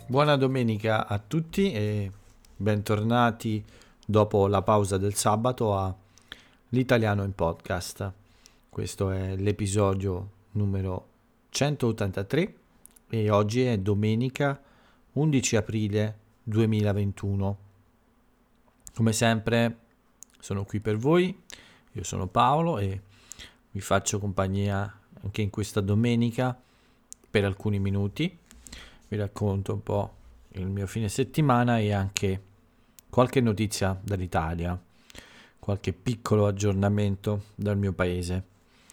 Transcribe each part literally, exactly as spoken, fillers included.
Buona domenica a tutti e bentornati dopo la pausa del sabato a L'Italiano in Podcast. Questo è l'episodio numero centottantatré e oggi è domenica undici aprile duemilaventuno. Come sempre sono qui per voi, io sono Paolo e vi faccio compagnia anche in questa domenica per alcuni minuti. Vi racconto un po' il mio fine settimana e anche qualche notizia dall'Italia, qualche piccolo aggiornamento dal mio paese,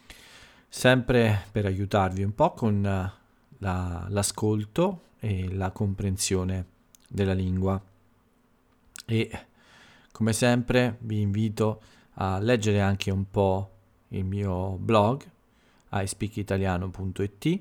sempre per aiutarvi un po' con la, l'ascolto e la comprensione della lingua. E come sempre vi invito a leggere anche un po' il mio blog i speak italiano punto it,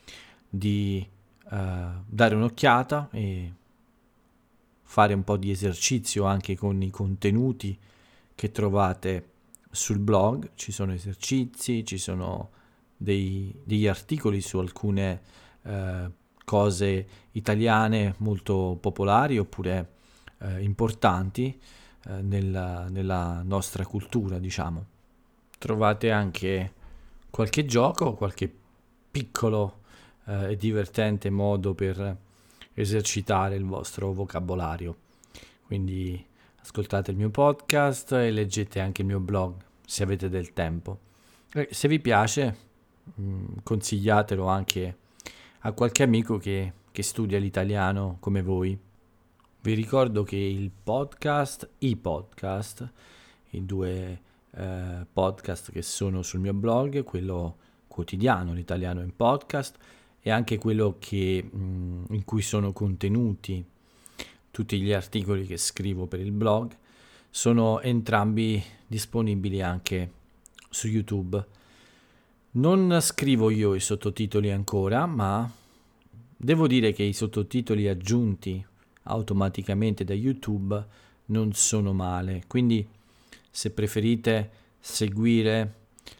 di Uh, dare un'occhiata e fare un po' di esercizio anche con i contenuti che trovate sul blog. Ci sono esercizi, ci sono dei, degli articoli su alcune uh, cose italiane molto popolari oppure uh, importanti uh, nella, nella nostra cultura, diciamo. Trovate anche qualche gioco, qualche piccolo e divertente modo per esercitare il vostro vocabolario. Quindi ascoltate il mio podcast e leggete anche il mio blog se avete del tempo. E se vi piace, mh, consigliatelo anche a qualche amico che, che studia l'italiano come voi. Vi ricordo che il podcast, i podcast, i due eh, podcast che sono sul mio blog, quello quotidiano, l'italiano in podcast, e anche quello che, mh, in cui sono contenuti tutti gli articoli che scrivo per il blog, sono entrambi disponibili anche su YouTube. Non scrivo io i sottotitoli ancora, ma devo dire che i sottotitoli aggiunti automaticamente da YouTube non sono male, quindi se preferite seguire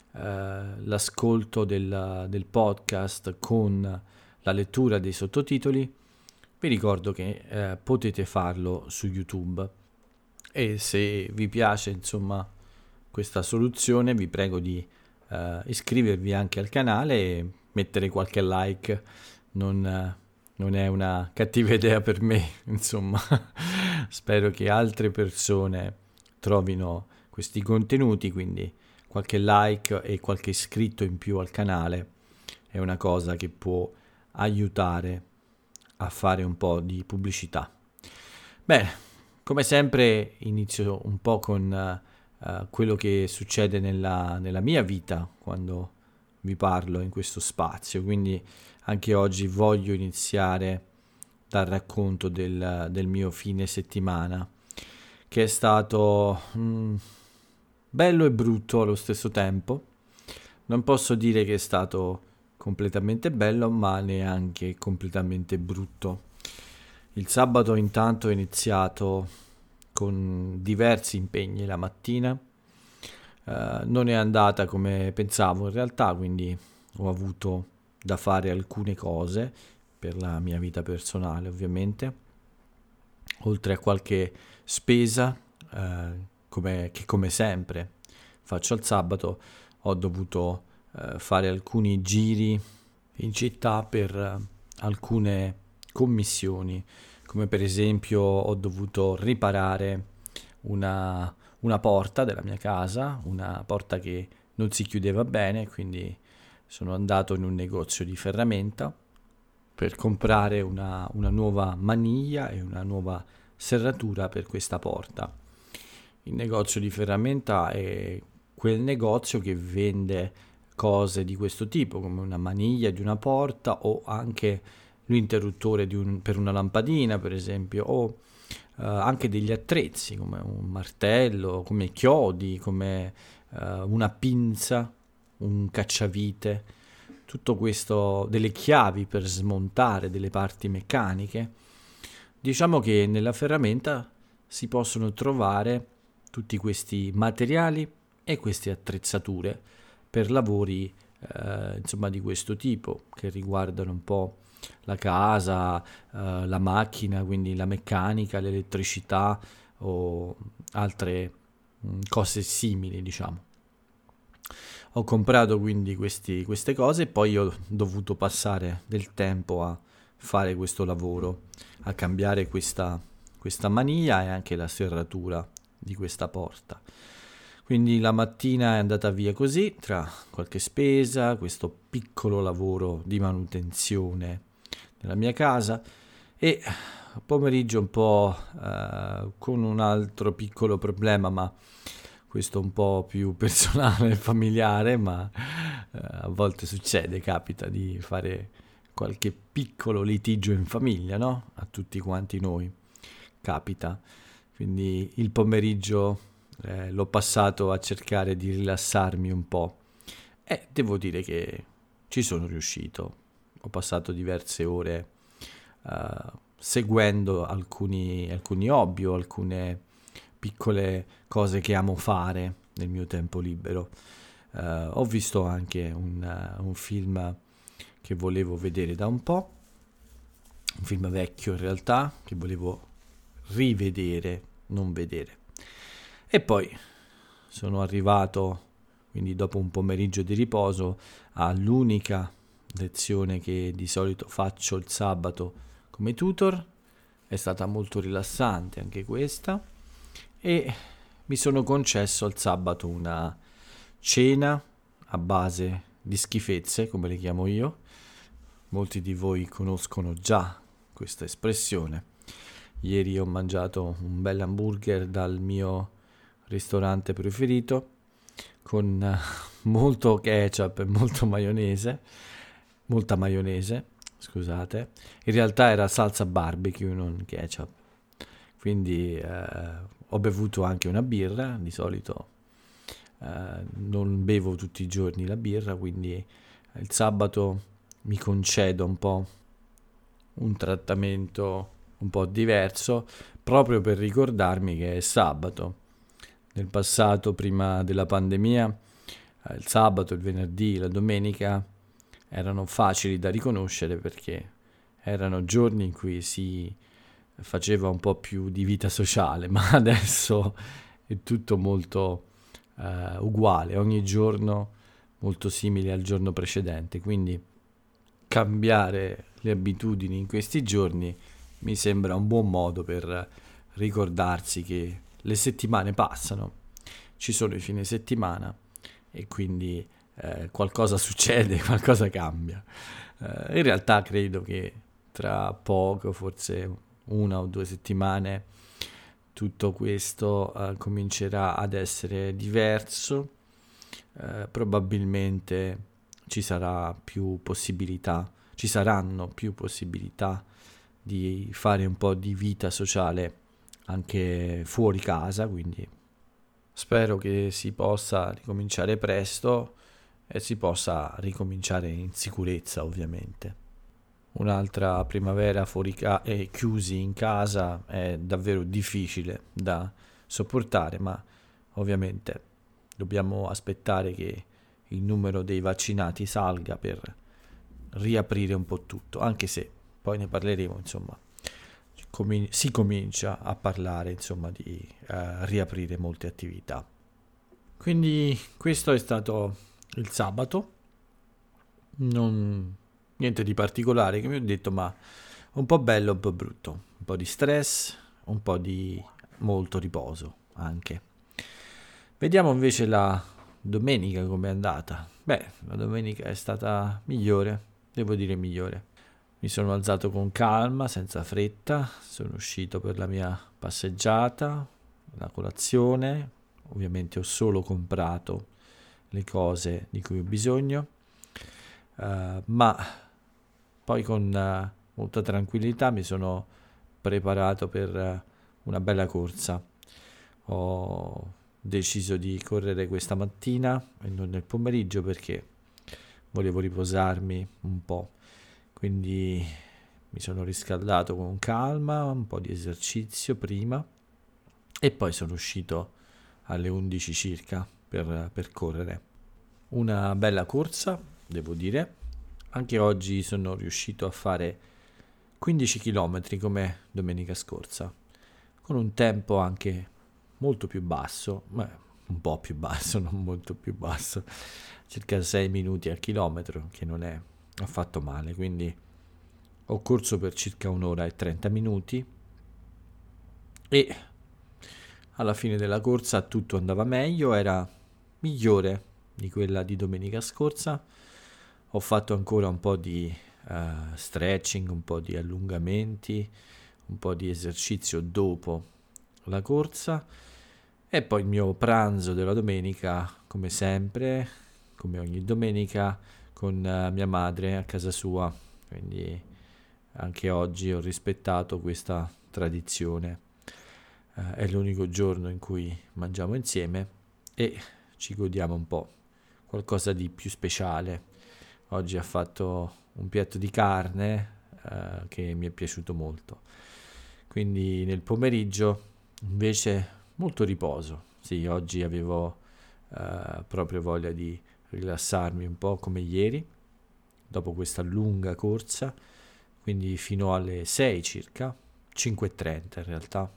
Uh, l'ascolto del, del podcast con la lettura dei sottotitoli, vi ricordo che uh, potete farlo su YouTube, e se vi piace insomma questa soluzione vi prego di uh, iscrivervi anche al canale e mettere qualche like. Non, uh, non è una cattiva idea per me, insomma. Spero che altre persone trovino questi contenuti, quindi qualche like e qualche iscritto in più al canale è una cosa che può aiutare a fare un po' di pubblicità. Bene, come sempre inizio un po' con uh, quello che succede nella, nella mia vita quando vi parlo in questo spazio, quindi anche oggi voglio iniziare dal racconto del, del mio fine settimana, che è stato mm, bello e brutto allo stesso tempo. Non posso dire che è stato completamente bello, ma neanche completamente brutto. Il sabato intanto è iniziato con diversi impegni la mattina. Uh, non è andata come pensavo in realtà, quindi ho avuto da fare alcune cose per la mia vita personale, ovviamente, oltre a qualche spesa uh, come, che come sempre faccio al sabato. Ho dovuto uh, fare alcuni giri in città per uh, alcune commissioni, come per esempio ho dovuto riparare una, una porta della mia casa, una porta che non si chiudeva bene, quindi sono andato in un negozio di ferramenta per comprare una, una nuova maniglia e una nuova serratura per questa porta. Il negozio di ferramenta è quel negozio che vende cose di questo tipo, come una maniglia di una porta o anche l'interruttore di un, per una lampadina, per esempio, o uh, anche degli attrezzi come un martello, come chiodi, come uh, una pinza, un cacciavite, tutto questo, delle chiavi per smontare delle parti meccaniche. Diciamo che nella ferramenta si possono trovare tutti questi materiali e queste attrezzature per lavori eh, insomma di questo tipo, che riguardano un po' la casa, eh, la macchina, quindi la meccanica, l'elettricità o altre mh, cose simili, diciamo. Ho comprato quindi questi- queste cose e poi ho dovuto passare del tempo a fare questo lavoro, a cambiare questa, questa maniglia e anche la serratura di questa porta. Quindi la mattina è andata via così, tra qualche spesa, questo piccolo lavoro di manutenzione nella mia casa e pomeriggio un po' eh, con un altro piccolo problema, ma questo un po' più personale e familiare, ma eh, a volte succede, capita di fare qualche piccolo litigio in famiglia, no? A tutti quanti noi capita. Quindi il pomeriggio eh, l'ho passato a cercare di rilassarmi un po' e devo dire che ci sono riuscito. Ho passato diverse ore eh, seguendo alcuni, alcuni hobby o alcune piccole cose che amo fare nel mio tempo libero. Eh, ho visto anche un, uh, un film che volevo vedere da un po', un film vecchio in realtà, che volevo rivedere, non vedere. E poi sono arrivato, quindi dopo un pomeriggio di riposo, all'unica lezione che di solito faccio il sabato come tutor. È stata molto rilassante anche questa e mi sono concesso al sabato una cena a base di schifezze, come le chiamo io. Molti di voi conoscono già questa espressione. Ieri ho mangiato un bel hamburger dal mio ristorante preferito con eh, molto ketchup e molto maionese, molta maionese, scusate. In realtà era salsa barbecue, non ketchup. Quindi eh, ho bevuto anche una birra, di solito eh, non bevo tutti i giorni la birra, quindi il sabato mi concedo un po' un trattamento un po' diverso proprio per ricordarmi che è sabato. Nel passato, prima della pandemia, eh, il sabato, il venerdì, la domenica erano facili da riconoscere perché erano giorni in cui si faceva un po' più di vita sociale, ma adesso è tutto molto eh, uguale, ogni giorno molto simile al giorno precedente, quindi cambiare le abitudini in questi giorni mi sembra un buon modo per ricordarsi che le settimane passano, ci sono i fine settimana e quindi eh, qualcosa succede, qualcosa cambia. Eh, in realtà credo che tra poco, forse una o due settimane, tutto questo eh, comincerà ad essere diverso. Eh, probabilmente ci sarà più possibilità, ci saranno più possibilità di fare un po' di vita sociale anche fuori casa, quindi spero che si possa ricominciare presto e si possa ricominciare in sicurezza, ovviamente. Un'altra primavera fuori ca- e chiusi in casa è davvero difficile da sopportare, ma ovviamente dobbiamo aspettare che il numero dei vaccinati salga per riaprire un po' tutto, anche se poi ne parleremo, insomma, comin- si comincia a parlare, insomma, di eh, riaprire molte attività. Quindi questo è stato il sabato, non niente di particolare che mi ho detto, ma un po' bello, un po' brutto, un po' di stress, un po' di molto riposo anche. Vediamo invece la domenica com'è andata. Beh, la domenica è stata migliore, devo dire migliore. Mi sono alzato con calma, senza fretta, sono uscito per la mia passeggiata, la colazione, ovviamente ho solo comprato le cose di cui ho bisogno, uh, ma poi con uh, molta tranquillità mi sono preparato per uh, una bella corsa. Ho deciso di correre questa mattina e non nel pomeriggio perché volevo riposarmi un po'. Quindi mi sono riscaldato con calma, un po' di esercizio prima e poi sono uscito alle undici circa per, per correre. Una bella corsa, devo dire, anche oggi sono riuscito a fare quindici chilometri come domenica scorsa, con un tempo anche molto più basso, ma un po' più basso, non molto più basso, circa sei minuti al chilometro, che non è affatto male. Quindi ho corso per circa un'ora e trenta minuti e alla fine della corsa tutto andava meglio, era migliore di quella di domenica scorsa. Ho fatto ancora un po' di uh, stretching, un po' di allungamenti, un po' di esercizio dopo la corsa e poi il mio pranzo della domenica, come sempre, come ogni domenica, con uh, mia madre a casa sua. Quindi anche oggi ho rispettato questa tradizione. Uh, è l'unico giorno in cui mangiamo insieme e ci godiamo un po' qualcosa di più speciale. Oggi ha fatto un piatto di carne uh, che mi è piaciuto molto. Quindi nel pomeriggio invece molto riposo. Sì, oggi avevo uh, proprio voglia di rilassarmi un po' come ieri, dopo questa lunga corsa, quindi fino alle sei circa, cinque e trenta in realtà.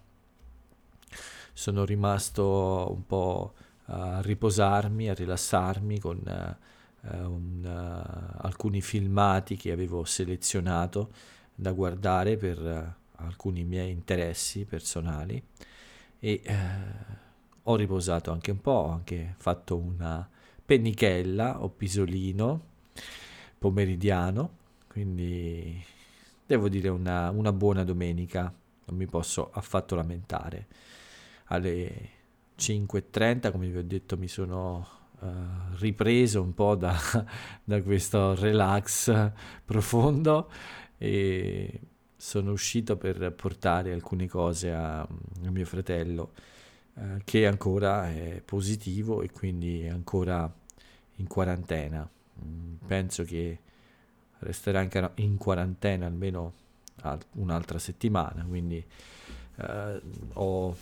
Sono rimasto un po' a riposarmi, a rilassarmi con uh, un, uh, alcuni filmati che avevo selezionato da guardare per uh, alcuni miei interessi personali e uh, ho riposato anche un po', ho anche fatto una pennichella o pisolino pomeridiano, quindi devo dire una, una buona domenica, non mi posso affatto lamentare. Alle cinque e trenta, come vi ho detto, mi sono uh, ripreso un po' da, da questo relax profondo e sono uscito per portare alcune cose a, a mio fratello, uh, che ancora è positivo e quindi è ancora in quarantena. Mm, penso che resterà in, in quarantena almeno al- un'altra settimana, quindi uh, ho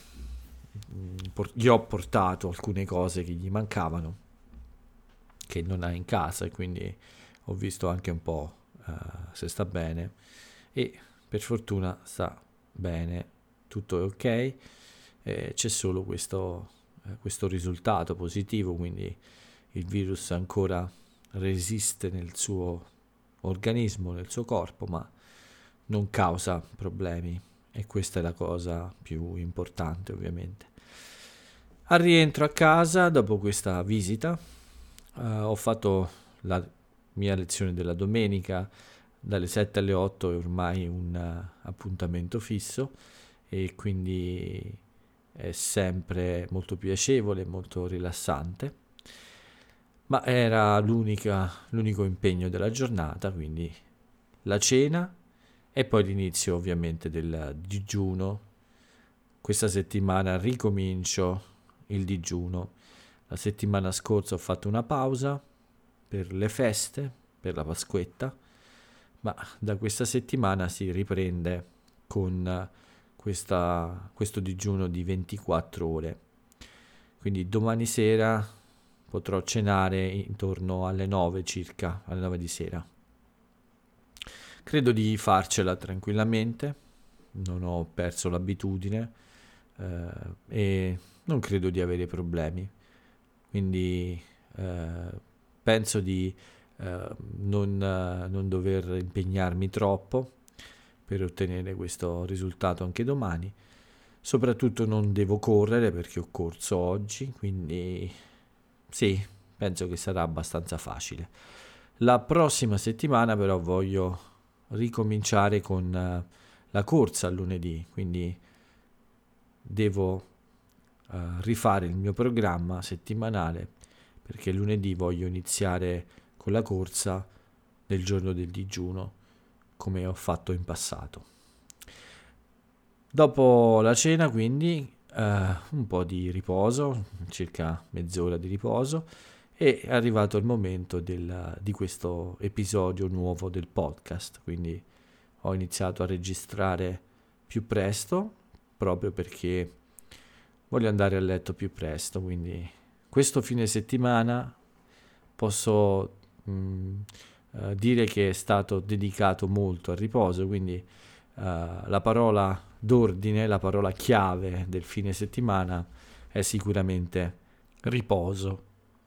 gli ho portato alcune cose che gli mancavano, che non ha in casa, e quindi ho visto anche un po' uh, se sta bene e per fortuna sta bene, tutto è ok, eh, c'è solo questo, eh, questo risultato positivo, quindi il virus ancora resiste nel suo organismo, nel suo corpo, ma non causa problemi. E questa è la cosa più importante, ovviamente. Al rientro a casa, dopo questa visita, eh, ho fatto la mia lezione della domenica dalle sette alle otto, è ormai un uh, appuntamento fisso e quindi è sempre molto piacevole, molto rilassante. Ma era l'unica, l'unico impegno della giornata, quindi la cena e poi l'inizio ovviamente del digiuno. Questa settimana ricomincio il digiuno. La settimana scorsa ho fatto una pausa per le feste, per la Pasquetta, ma da questa settimana si riprende con questa, questo digiuno di ventiquattro ore. Quindi domani sera potrò cenare intorno alle nove circa, alle nove di sera. Credo di farcela tranquillamente, non ho perso l'abitudine eh, e non credo di avere problemi, quindi eh, penso di eh, non, eh, non dover impegnarmi troppo per ottenere questo risultato anche domani. Soprattutto non devo correre perché ho corso oggi, quindi sì, penso che sarà abbastanza facile. La prossima settimana però voglio ricominciare con uh, la corsa lunedì, quindi devo uh, rifare il mio programma settimanale perché lunedì voglio iniziare con la corsa nel giorno del digiuno come ho fatto in passato. Dopo la cena quindi uh, un po' di riposo, circa mezz'ora di riposo, e è arrivato il momento del, di questo episodio nuovo del podcast, quindi ho iniziato a registrare più presto proprio perché voglio andare a letto più presto, quindi questo fine settimana posso mh, uh, dire che è stato dedicato molto al riposo, quindi uh, la parola d'ordine, la parola chiave del fine settimana è sicuramente riposo.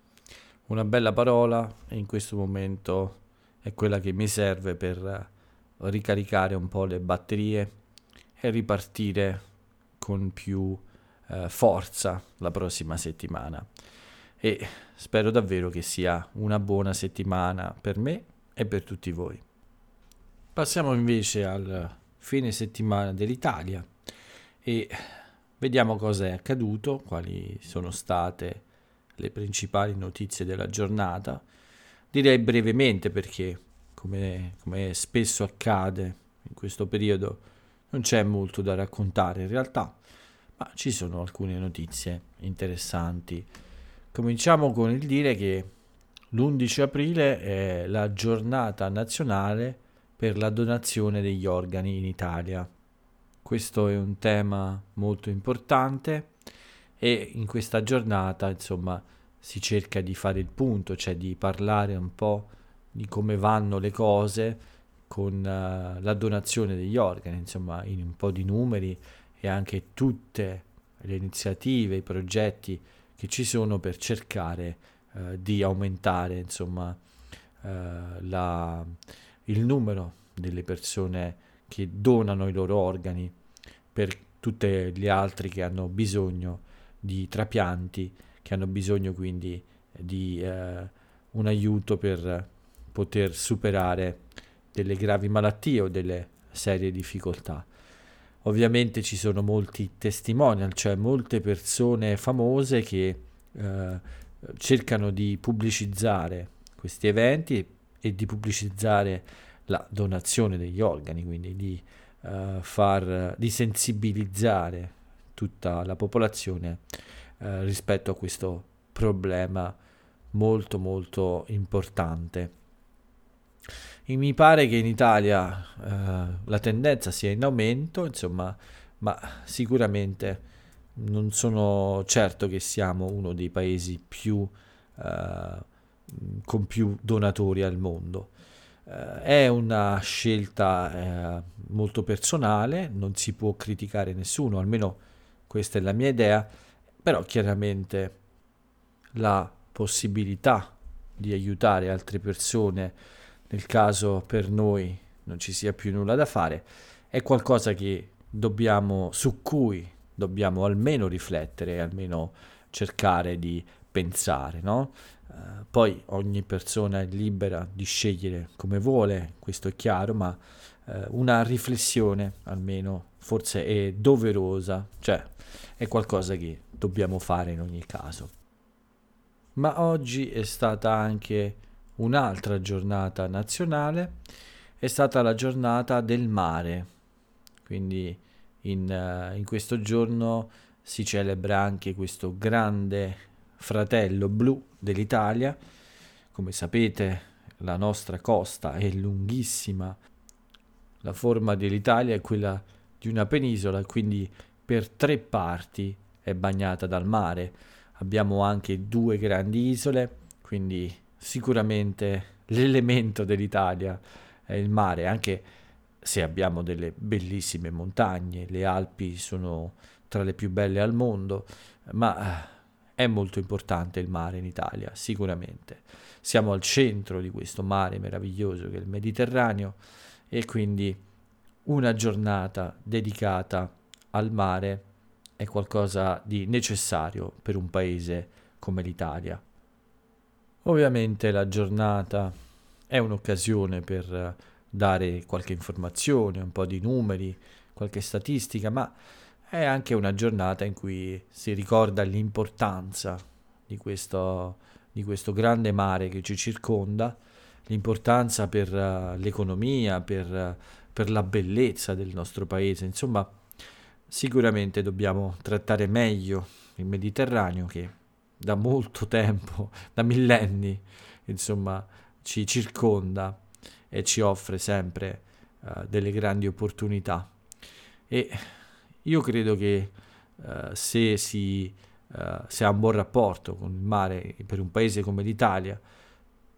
Una bella parola, e in questo momento è quella che mi serve per ricaricare un po' le batterie e ripartire con più eh, forza la prossima settimana. E spero davvero che sia una buona settimana per me e per tutti voi. Passiamo invece al fine settimana dell'Italia e vediamo cosa è accaduto, quali sono state le principali notizie della giornata. Direi brevemente perché, come, come spesso accade in questo periodo, non c'è molto da raccontare in realtà, ma ci sono alcune notizie interessanti. Cominciamo con il dire che l'undici aprile è la giornata nazionale per la donazione degli organi in Italia. Questo è un tema molto importante e in questa giornata, insomma, si cerca di fare il punto, cioè di parlare un po' di come vanno le cose con uh, la donazione degli organi, insomma, in un po' di numeri e anche tutte le iniziative, i progetti che ci sono per cercare uh, di aumentare, insomma, uh, la, il numero delle persone che donano i loro organi per tutte gli altri che hanno bisogno di trapianti, che hanno bisogno quindi di eh, un aiuto per poter superare delle gravi malattie o delle serie difficoltà. Ovviamente ci sono molti testimonial, cioè molte persone famose che eh, cercano di pubblicizzare questi eventi e di pubblicizzare la donazione degli organi, quindi di uh, far di sensibilizzare tutta la popolazione uh, rispetto a questo problema molto molto importante. E mi pare che in Italia uh, la tendenza sia in aumento, insomma, ma sicuramente non sono certo che siamo uno dei paesi più uh, con più donatori al mondo. Uh, è una scelta uh, molto personale, non si può criticare nessuno, almeno questa è la mia idea, però chiaramente la possibilità di aiutare altre persone nel caso per noi non ci sia più nulla da fare è qualcosa che dobbiamo, su cui dobbiamo almeno riflettere, almeno cercare di pensare, no? Uh, poi ogni persona è libera di scegliere come vuole, questo è chiaro, ma uh, una riflessione almeno forse è doverosa, cioè è qualcosa che dobbiamo fare in ogni caso. Ma oggi è stata anche un'altra giornata nazionale, è stata la giornata del mare, quindi in, uh, in questo giorno si celebra anche questo grande fratello blu dell'Italia. Come sapete, la nostra costa è lunghissima, la forma dell'Italia è quella di una penisola, quindi per tre parti è bagnata dal mare. Abbiamo anche due grandi isole, quindi sicuramente l'elemento dell'Italia è il mare, anche se abbiamo delle bellissime montagne, le Alpi sono tra le più belle al mondo, ma è molto importante il mare in Italia, sicuramente. Siamo al centro di questo mare meraviglioso che è il Mediterraneo e quindi una giornata dedicata al mare è qualcosa di necessario per un paese come l'Italia. Ovviamente la giornata è un'occasione per dare qualche informazione, un po' di numeri, qualche statistica, ma è anche una giornata in cui si ricorda l'importanza di questo, di questo grande mare che ci circonda, l'importanza per uh, l'economia, per, uh, per la bellezza del nostro paese. Insomma, sicuramente dobbiamo trattare meglio il Mediterraneo che da molto tempo, da millenni, insomma, ci circonda e ci offre sempre uh, delle grandi opportunità. E io credo che uh, se si uh, se ha un buon rapporto con il mare per un paese come l'Italia,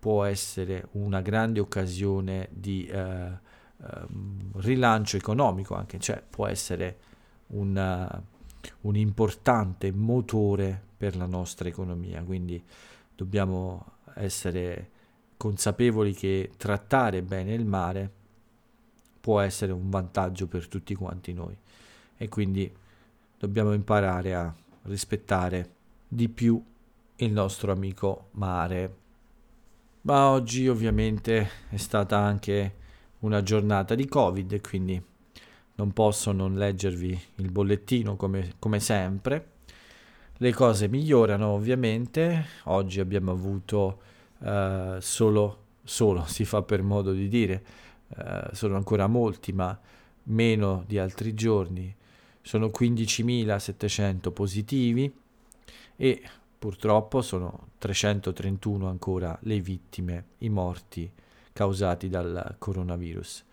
può essere una grande occasione di eh, eh, rilancio economico anche, cioè può essere un, un importante motore per la nostra economia, quindi dobbiamo essere consapevoli che trattare bene il mare può essere un vantaggio per tutti quanti noi e quindi dobbiamo imparare a rispettare di più il nostro amico mare. Ma oggi ovviamente è stata anche una giornata di Covid e quindi non posso non leggervi il bollettino come, come sempre. Le cose migliorano ovviamente, oggi abbiamo avuto uh, solo, solo, si fa per modo di dire, uh, sono ancora molti ma meno di altri giorni, sono quindicimilasettecento positivi e purtroppo sono trecentotrentuno ancora le vittime, i morti causati dal coronavirus.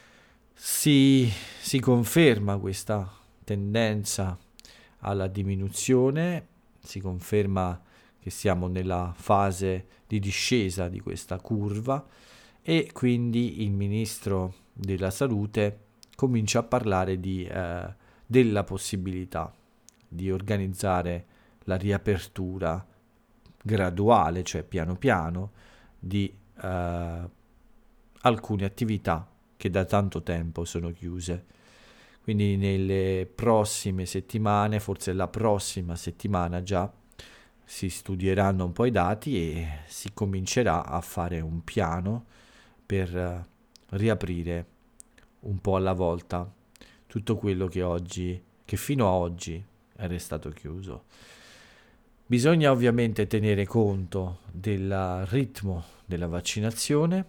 Si, si conferma questa tendenza alla diminuzione, si conferma che siamo nella fase di discesa di questa curva e quindi il ministro della salute comincia a parlare di, eh, della possibilità di organizzare la riapertura graduale, cioè piano piano, di eh, alcune attività che da tanto tempo sono chiuse. Quindi nelle prossime settimane, forse la prossima settimana già, si studieranno un po' i dati e si comincerà a fare un piano per riaprire un po' alla volta tutto quello che oggi, che fino a oggi è restato chiuso. Bisogna ovviamente tenere conto del ritmo della vaccinazione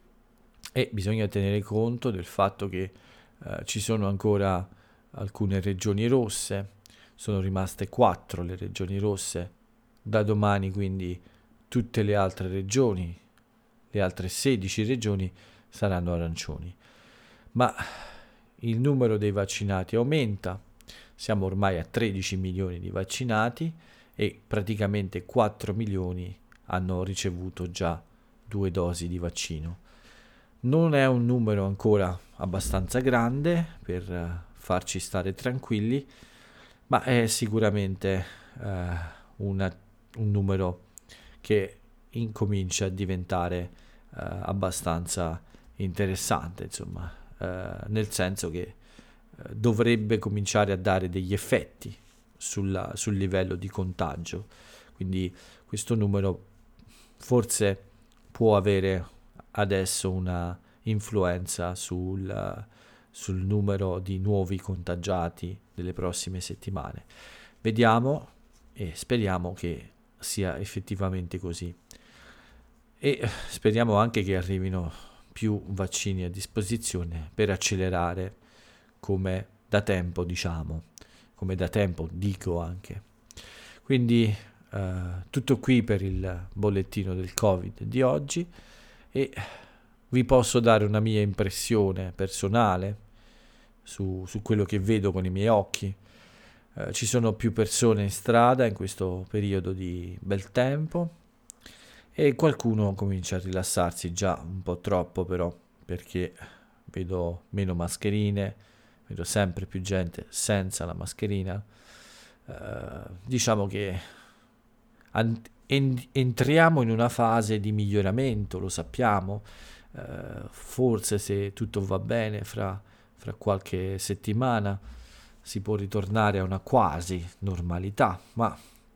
e bisogna tenere conto del fatto che eh, ci sono ancora alcune regioni rosse, sono rimaste quattro le regioni rosse, da domani quindi tutte le altre regioni, le altre sedici regioni saranno arancioni. Ma il numero dei vaccinati aumenta, siamo ormai a tredici milioni di vaccinati e praticamente quattro milioni hanno ricevuto già due dosi di vaccino. Non è un numero ancora abbastanza grande per farci stare tranquilli, ma è sicuramente eh, una, un numero che incomincia a diventare eh, abbastanza interessante, insomma, eh, nel senso che eh, dovrebbe cominciare a dare degli effetti sulla, sul livello di contagio. Quindi questo numero forse può avere adesso una influenza sul, sul numero di nuovi contagiati delle prossime settimane. Vediamo e speriamo che sia effettivamente così. E speriamo anche che arrivino più vaccini a disposizione per accelerare, come da tempo diciamo, come da tempo dico anche. Quindi eh, tutto qui per il bollettino del Covid di oggi e vi posso dare una mia impressione personale su, su quello che vedo con i miei occhi. Eh, ci sono più persone in strada in questo periodo di bel tempo e qualcuno comincia a rilassarsi, già un po' troppo però, perché vedo meno mascherine, vedo sempre più gente senza la mascherina. Eh, diciamo che an- en- entriamo in una fase di miglioramento, lo sappiamo. Uh, forse se tutto va bene fra, fra qualche settimana si può ritornare a una quasi normalità, ma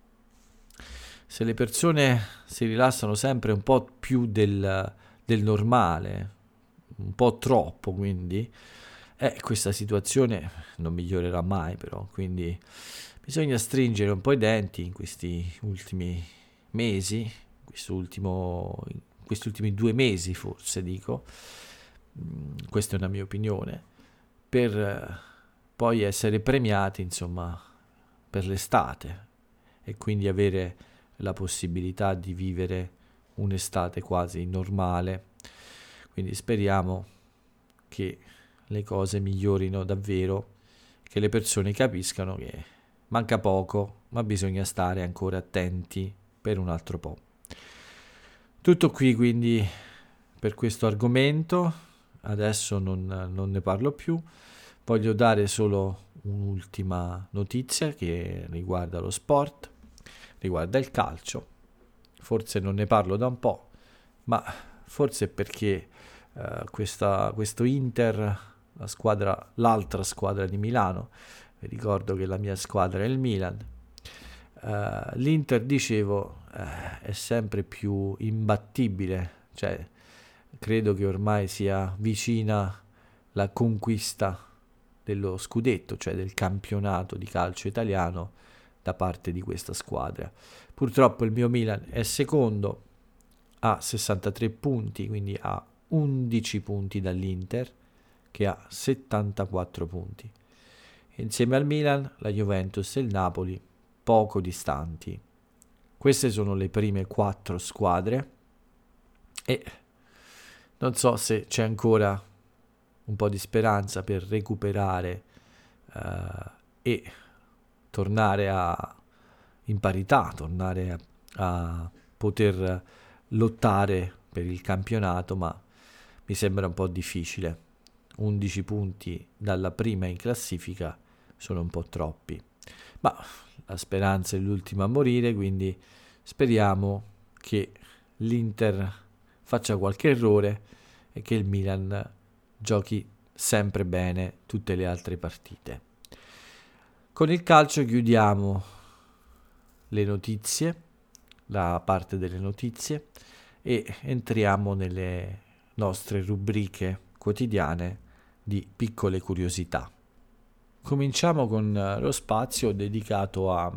se le persone si rilassano sempre un po' più del, del normale, un po' troppo, quindi eh, questa situazione non migliorerà mai, però quindi bisogna stringere un po' i denti in questi ultimi mesi, in questo ultimo questi ultimi due mesi forse dico, questa è una mia opinione, per poi essere premiati insomma per l'estate e quindi avere la possibilità di vivere un'estate quasi normale. Quindi speriamo che le cose migliorino davvero, che le persone capiscano che manca poco ma bisogna stare ancora attenti per un altro po'. Tutto qui quindi per questo argomento, adesso non, non ne parlo più, voglio dare solo un'ultima notizia che riguarda lo sport, riguarda il calcio. Forse non ne parlo da un po', ma forse è perché eh, questa, questo Inter, la squadra, l'altra squadra di Milano, vi ricordo che la mia squadra è il Milan, eh, l'Inter, dicevo, eh, è sempre più imbattibile, cioè credo che ormai sia vicina la conquista dello scudetto, cioè del campionato di calcio italiano da parte di questa squadra. Purtroppo il mio Milan è secondo, ha sessantatré punti, quindi ha undici punti dall'Inter che ha settantaquattro punti. Insieme al Milan, la Juventus e il Napoli poco distanti. Queste sono le prime quattro squadre e non so se c'è ancora un po' di speranza per recuperare uh, e tornare a, in parità, tornare a, a poter lottare per il campionato, ma mi sembra un po' difficile. undici punti dalla prima in classifica sono un po' troppi, ma la speranza è l'ultima a morire, quindi speriamo che l'Inter faccia qualche errore e che il Milan giochi sempre bene tutte le altre partite. Con il calcio chiudiamo le notizie, la parte delle notizie, e entriamo nelle nostre rubriche quotidiane di piccole curiosità. Cominciamo con lo spazio dedicato a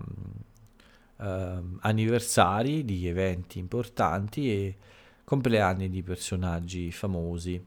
eh, anniversari di eventi importanti e compleanni di personaggi famosi.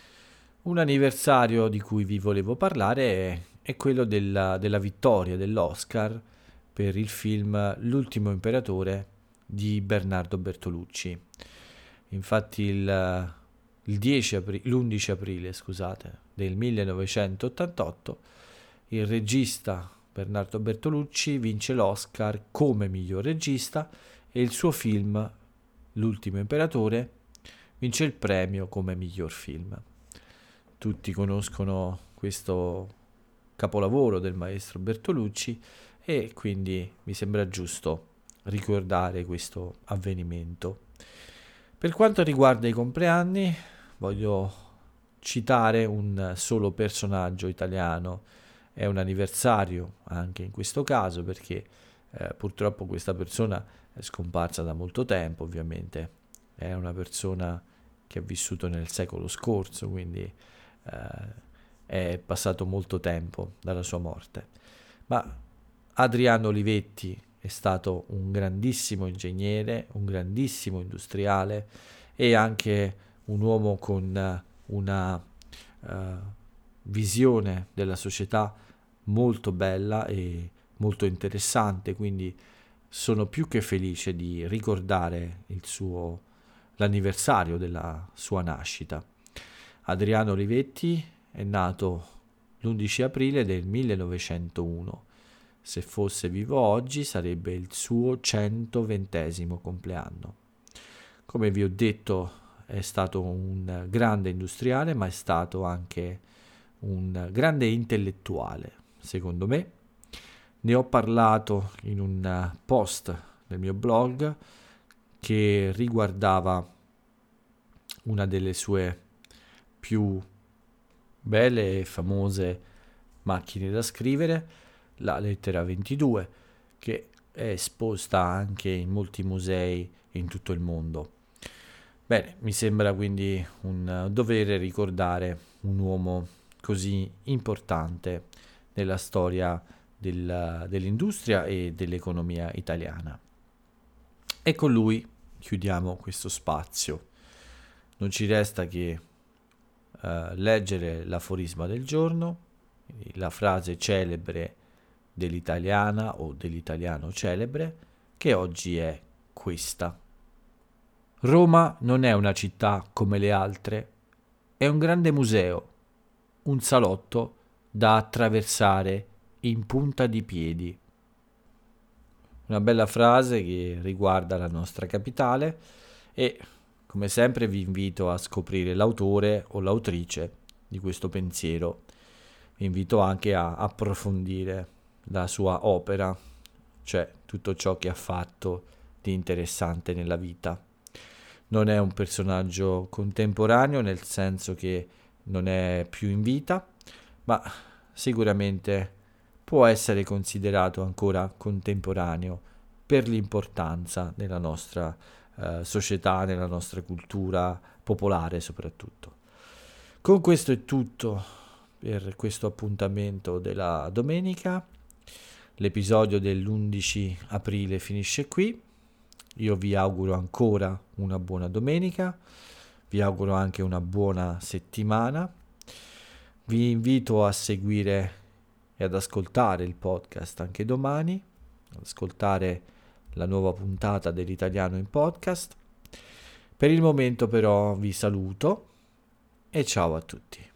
Un anniversario di cui vi volevo parlare è, è quello della, della vittoria dell'Oscar per il film L'ultimo imperatore di Bernardo Bertolucci. Infatti il, il dieci apri- l'undici aprile scusate, del millenovecentottantotto il regista Bernardo Bertolucci vince l'Oscar come miglior regista e il suo film L'ultimo imperatore vince il premio come miglior film. Tutti conoscono questo capolavoro del maestro Bertolucci e quindi mi sembra giusto ricordare questo avvenimento. Per quanto riguarda i compleanni, voglio citare un solo personaggio italiano. È un anniversario anche in questo caso perché eh, purtroppo questa persona è scomparsa da molto tempo, ovviamente. È una persona che ha vissuto nel secolo scorso, quindi eh, è passato molto tempo dalla sua morte. Ma Adriano Olivetti è stato un grandissimo ingegnere, un grandissimo industriale e anche un uomo con una uh, visione della società molto bella e molto interessante, quindi sono più che felice di ricordare il suo, l'anniversario della sua nascita. Adriano Olivetti è nato l'undici aprile del millenovecentouno. Se fosse vivo oggi sarebbe il suo centoventesimo compleanno. Come vi ho detto, è stato un grande industriale, ma è stato anche un grande intellettuale, secondo me. Ne ho parlato in un post nel mio blog che riguardava una delle sue più belle e famose macchine da scrivere, la lettera ventidue, che è esposta anche in molti musei in tutto il mondo. Bene, mi sembra quindi un dovere ricordare un uomo così importante nella storia del, dell'industria e dell'economia italiana. E con lui chiudiamo questo spazio. Non ci resta che uh, leggere l'aforisma del giorno, la frase celebre dell'italiana o dell'italiano celebre, che oggi è questa. Roma non è una città come le altre, è un grande museo, un salotto da attraversare in punta di piedi. Una bella frase che riguarda la nostra capitale e Come sempre vi invito a scoprire l'autore o l'autrice di questo pensiero. Vi invito anche a approfondire la sua opera, cioè tutto ciò che ha fatto di interessante nella vita. Non è un personaggio contemporaneo, nel senso che non è più in vita, ma sicuramente può essere considerato ancora contemporaneo per l'importanza nella nostra eh, società, nella nostra cultura popolare soprattutto. Con questo è tutto per questo appuntamento della domenica. L'episodio dell'undici aprile finisce qui. Io vi auguro ancora una buona domenica, vi auguro anche una buona settimana. Vi invito a seguire e ad ascoltare il podcast anche domani, ad ascoltare la nuova puntata dell'Italiano in Podcast. Per il momento però vi saluto e ciao a tutti.